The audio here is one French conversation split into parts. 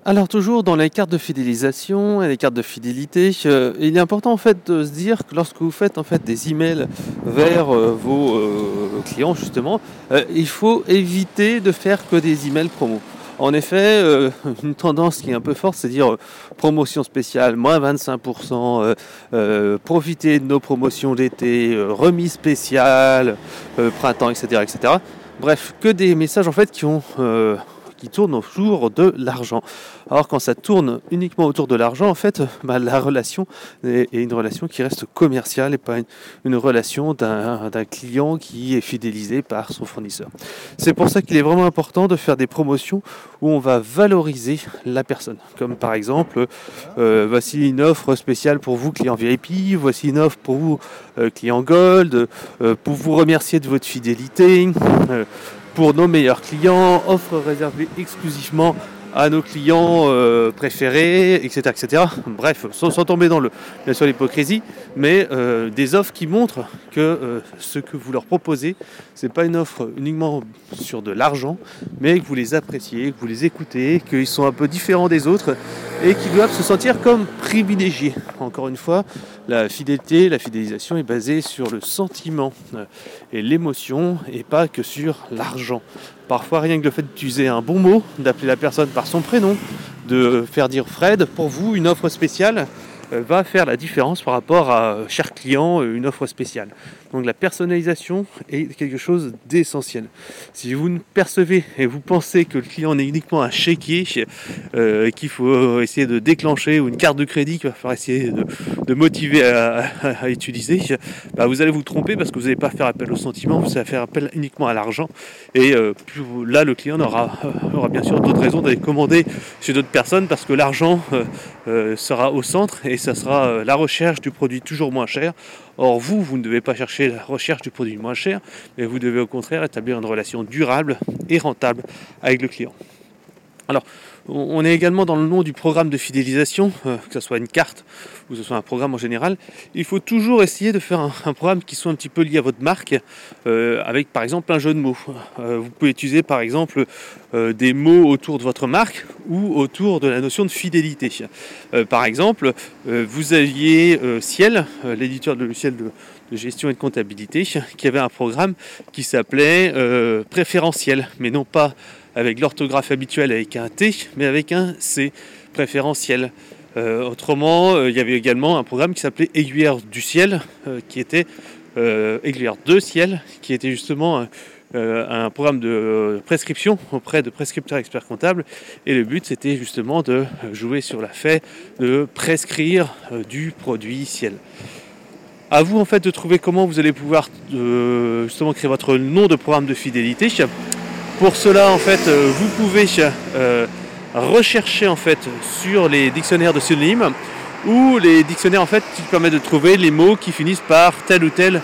Alors toujours dans les cartes de fidélisation et les cartes de fidélité, il est important en fait de se dire que lorsque vous faites en fait des emails vers vos clients justement, il faut éviter de faire que des emails promo. En effet, une tendance qui est un peu forte, c'est de dire promotion spéciale, moins 25%, profitez de nos promotions d'été, remise spéciale, printemps, etc., etc. Bref, que des messages en fait qui tourne autour de l'argent. Alors quand ça tourne uniquement autour de l'argent, en fait, la relation est une relation qui reste commerciale et pas une relation d'un client qui est fidélisé par son fournisseur. C'est pour ça qu'il est vraiment important de faire des promotions où on va valoriser la personne. Comme par exemple, voici une offre spéciale pour vous, client VIP, voici une offre pour vous, client Gold, pour vous remercier de votre fidélité. Pour nos meilleurs clients, offre réservée exclusivement à nos clients préférés, etc., etc. Bref, sans tomber dans bien sûr l'hypocrisie, mais des offres qui montrent que ce que vous leur proposez, c'est pas une offre uniquement sur de l'argent, mais que vous les appréciez, que vous les écoutez, qu'ils sont un peu différents des autres et qu'ils doivent se sentir comme privilégiés. Encore une fois, la fidélité, la fidélisation est basée sur le sentiment et l'émotion et pas que sur l'argent. Parfois, rien que le fait d'utiliser un bon mot, d'appeler la personne par son prénom, de faire dire Fred, pour vous, une offre spéciale va faire la différence par rapport à cher client, une offre spéciale. Donc la personnalisation est quelque chose d'essentiel. Si vous ne percevez et vous pensez que le client est uniquement un chéquier qu'il faut essayer de déclencher ou une carte de crédit qu'il va falloir essayer de motiver à utiliser, vous allez vous tromper parce que vous n'allez pas faire appel au sentiment, vous allez faire appel uniquement à l'argent et là le client aura bien sûr d'autres raisons d'aller commander chez d'autres personnes parce que l'argent sera au centre et ça sera la recherche du produit toujours moins cher. Or vous ne devez pas chercher la recherche du produit moins cher, mais vous devez au contraire établir une relation durable et rentable avec le client. Alors, on est également dans le nom du programme de fidélisation, que ce soit une carte ou que ce soit un programme en général. Il faut toujours essayer de faire un programme qui soit un petit peu lié à votre marque, avec par exemple un jeu de mots. Vous pouvez utiliser par exemple des mots autour de votre marque ou autour de la notion de fidélité. Par exemple, vous aviez Ciel, l'éditeur de logiciels de gestion et de comptabilité, qui avait un programme qui s'appelait préférentiel, mais non pas avec l'orthographe habituelle avec un T, mais avec un C, préférentiel. Autrement, il y avait également un programme qui s'appelait Aiguillère du ciel, qui était Aiguillère de ciel, qui était justement un programme de prescription auprès de prescripteurs experts comptables. Et le but, c'était justement de jouer sur la fait de prescrire du produit ciel. À vous en fait de trouver comment vous allez pouvoir justement créer votre nom de programme de fidélité. Pour cela, en fait, vous pouvez rechercher en fait sur les dictionnaires de synonymes ou les dictionnaires en fait qui permettent de trouver les mots qui finissent par telle ou telle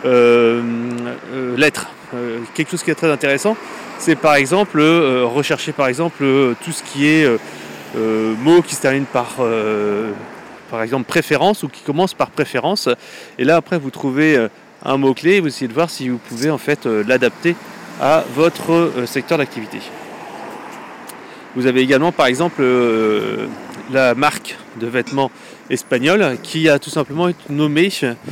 lettre. Quelque chose qui est très intéressant, c'est par exemple rechercher par exemple tout ce qui est mots qui se terminent par exemple préférence ou qui commencent par préférence. Et là après vous trouvez un mot-clé et vous essayez de voir si vous pouvez en fait l'adapter à votre secteur d'activité. Vous avez également par exemple la marque de vêtements espagnole qui a tout simplement nommé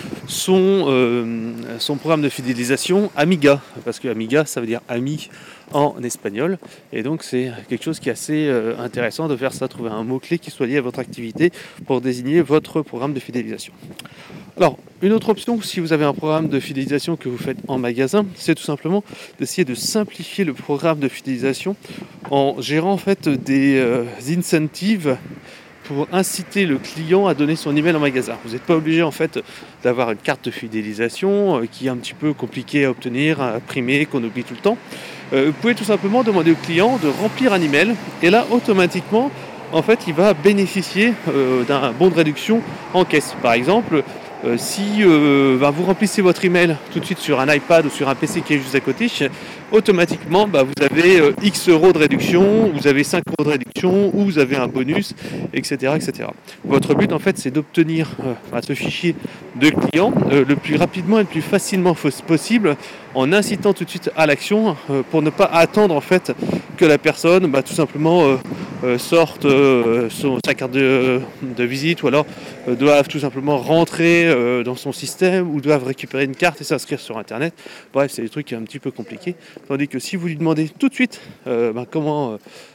son programme de fidélisation Amiga, parce que Amiga ça veut dire ami en espagnol, et donc c'est quelque chose qui est assez intéressant de faire ça, trouver un mot-clé qui soit lié à votre activité pour désigner votre programme de fidélisation. Alors, une autre option, si vous avez un programme de fidélisation que vous faites en magasin, c'est tout simplement d'essayer de simplifier le programme de fidélisation en gérant en fait des incentives pour inciter le client à donner son email en magasin. Vous n'êtes pas obligé en fait d'avoir une carte de fidélisation qui est un petit peu compliquée à obtenir, à imprimer, qu'on oublie tout le temps. Vous pouvez tout simplement demander au client de remplir un email et là automatiquement en fait il va bénéficier d'un bon de réduction en caisse. Par exemple, si vous remplissez votre email tout de suite sur un iPad ou sur un PC qui est juste à côté, automatiquement vous avez X euros de réduction, vous avez 5 euros de réduction ou vous avez un bonus, etc. etc. Votre but en fait c'est d'obtenir ce fichier de client le plus rapidement et le plus facilement possible en incitant tout de suite à l'action pour ne pas attendre en fait que la personne tout simplement sortent sa carte de visite, ou alors doivent tout simplement rentrer dans son système, ou doivent récupérer une carte et s'inscrire sur internet. Bref, c'est des trucs un petit peu compliqués. Tandis que si vous lui demandez tout de suite comment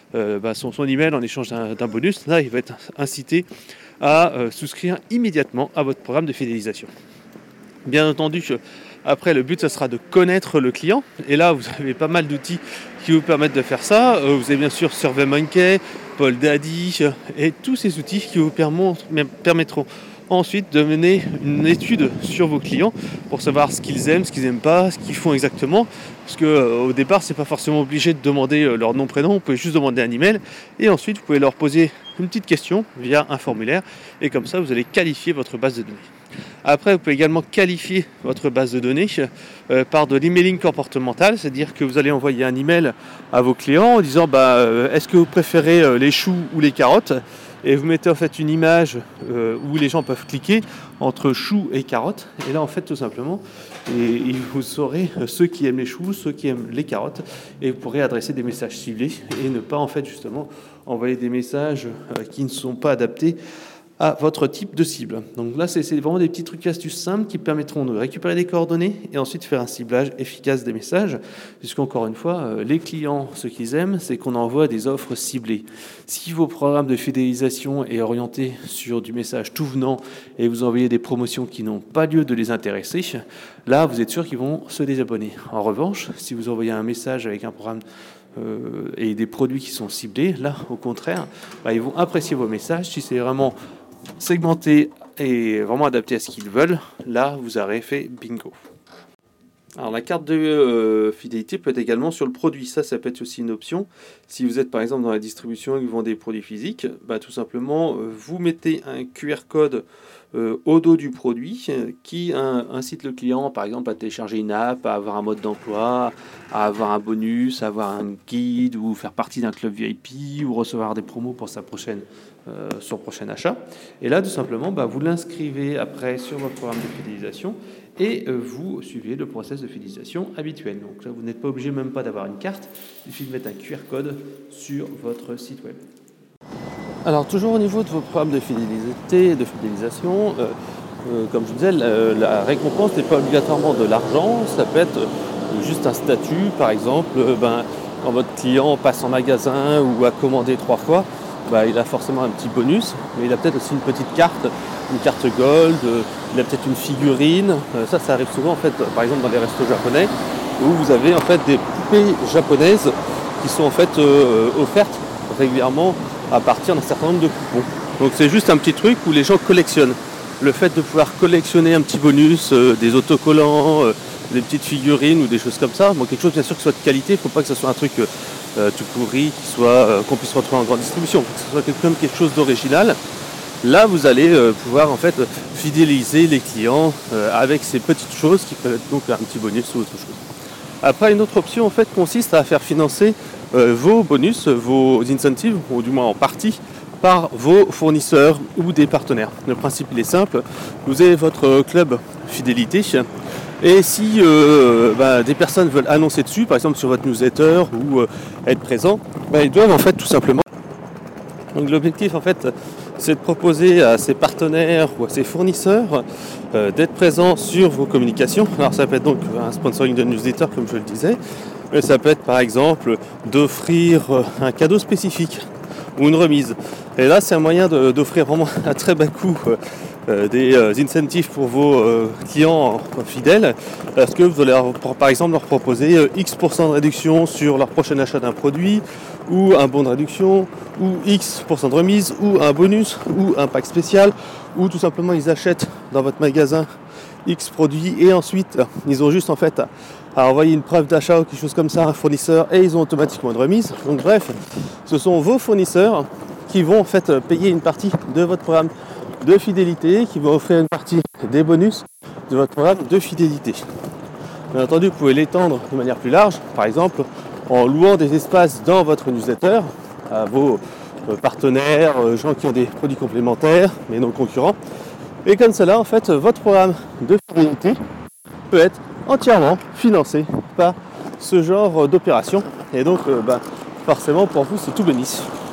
son email en échange d'un bonus, là il va être incité à souscrire immédiatement à votre programme de fidélisation. Bien entendu, après le but ça sera de connaître le client, et là vous avez pas mal d'outils qui vous permettent de faire ça. Vous avez bien sûr SurveyMonkey, Polldaddy et tous ces outils qui vous permettront ensuite de mener une étude sur vos clients pour savoir ce qu'ils aiment, ce qu'ils n'aiment pas, ce qu'ils font exactement. Parce qu'au départ, c'est pas forcément obligé de demander leur nom, prénom, vous pouvez juste demander un email et ensuite vous pouvez leur poser une petite question via un formulaire, et comme ça vous allez qualifier votre base de données. Après, vous pouvez également qualifier votre base de données par de l'emailing comportemental, c'est-à-dire que vous allez envoyer un email à vos clients en disant est-ce que vous préférez les choux ou les carottes, et vous mettez en fait une image où les gens peuvent cliquer entre choux et carottes, et là en fait tout simplement vous saurez ceux qui aiment les choux, ceux qui aiment les carottes, et vous pourrez adresser des messages ciblés et ne pas en fait justement envoyer des messages qui ne sont pas adaptés à votre type de cible. Donc là, c'est vraiment des petits trucs et astuces simples qui permettront de récupérer des coordonnées et ensuite faire un ciblage efficace des messages, puisqu'encore une fois, les clients, ce qu'ils aiment, c'est qu'on envoie des offres ciblées. Si vos programmes de fidélisation est orienté sur du message tout venant et vous envoyez des promotions qui n'ont pas lieu de les intéresser, là, vous êtes sûr qu'ils vont se désabonner. En revanche, si vous envoyez un message avec un programme et des produits qui sont ciblés, là, au contraire, ils vont apprécier vos messages. Si c'est vraiment segmenté et vraiment adapté à ce qu'ils veulent, là, vous aurez fait bingo. Alors la carte de fidélité peut être également sur le produit, ça peut être aussi une option. Si vous êtes par exemple dans la distribution et que vous vendez des produits physiques, tout simplement vous mettez un QR code au dos du produit qui incite le client par exemple à télécharger une app, à avoir un mode d'emploi, à avoir un bonus, à avoir un guide, ou faire partie d'un club VIP, ou recevoir des promos pour son prochain achat. Et là tout simplement vous l'inscrivez après sur votre programme de fidélisation et vous suivez le process de fidélisation habituel. Donc là, vous n'êtes pas obligé même pas d'avoir une carte, il suffit de mettre un QR code sur votre site web. Alors toujours au niveau de vos programmes de fidélisation, comme je vous disais, la récompense n'est pas obligatoirement de l'argent, ça peut être juste un statut, par exemple, quand votre client passe en magasin ou a commandé 3 fois, il a forcément un petit bonus, mais il a peut-être aussi une petite carte, une carte gold, il a peut-être une figurine. Ça arrive souvent en fait, par exemple dans les restos japonais, où vous avez en fait des poupées japonaises qui sont en fait offertes régulièrement à partir d'un certain nombre de coupons. Donc c'est juste un petit truc où les gens collectionnent. Le fait de pouvoir collectionner un petit bonus, des autocollants, des petites figurines ou des choses comme ça, quelque chose bien sûr qui soit de qualité, il ne faut pas que ce soit un truc tout pourri, qu'on puisse retrouver en grande distribution, il faut que ce soit quelque chose d'original. Là, vous allez pouvoir en fait fidéliser les clients avec ces petites choses qui peuvent être donc un petit bonus ou autre chose. Après, une autre option en fait consiste à faire financer vos bonus, vos incentives, ou du moins en partie, par vos fournisseurs ou des partenaires. Le principe il est simple, vous avez votre club fidélité, et si des personnes veulent annoncer dessus, par exemple sur votre newsletter ou être présents, ils doivent en fait tout simplement. Donc l'objectif en fait c'est de proposer à ses partenaires ou à ses fournisseurs d'être présents sur vos communications. Alors ça peut être donc un sponsoring de newsletter comme je le disais, mais ça peut être par exemple d'offrir un cadeau spécifique ou une remise. Et là c'est un moyen d'offrir vraiment à très bas coût des incentives pour vos clients fidèles, parce que vous allez par exemple leur proposer X% de réduction sur leur prochain achat d'un produit, ou un bon de réduction, ou X% de remise, ou un bonus, ou un pack spécial, ou tout simplement ils achètent dans votre magasin X produits et ensuite ils ont juste en fait à envoyer une preuve d'achat ou quelque chose comme ça à un fournisseur et ils ont automatiquement une remise. Donc bref, ce sont vos fournisseurs qui vont en fait payer une partie de votre programme de fidélité, qui vont offrir une partie des bonus de votre programme de fidélité. Bien entendu, vous pouvez l'étendre de manière plus large, par exemple en louant des espaces dans votre newsletter à vos partenaires, gens qui ont des produits complémentaires mais non concurrents. Et comme cela, en fait, votre programme de fidélité peut être entièrement financé par ce genre d'opération. Et donc, forcément, pour vous, c'est tout bénisse.